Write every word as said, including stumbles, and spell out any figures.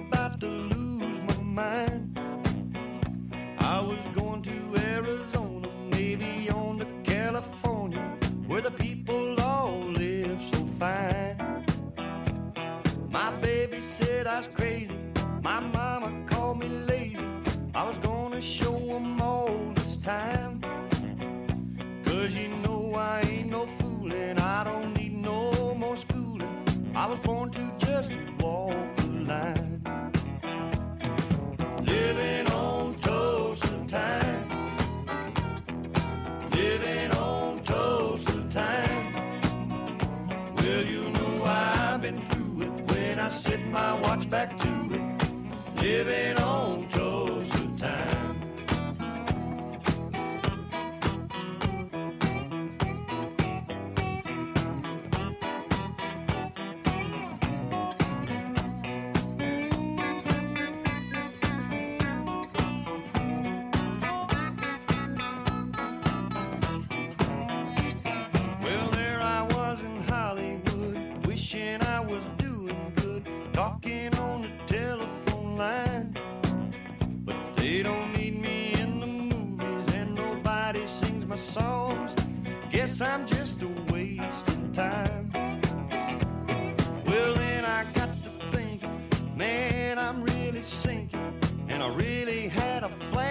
about to lose my mind. I was going to Arizona, maybe on to California, where the people all live so fine. My baby said I was crazy, my mama called me lazy. I was gonna show them all this time. Cause you know I ain't no fooling, I don't need no more schooling. I was born to just walk the line. Living on Tulsa time, living on Tulsa time. Well, you know I've been through it when I set my watch back to it. Living on Tulsa time. Well, there I was in Hollywood, wishing I was doing good, talking on the telephone line. But they don't need me in the movies, and nobody sings my songs. Guess I'm just a wasting time. Well, then I got to thinking, man, I'm really sinking, and I really had a flash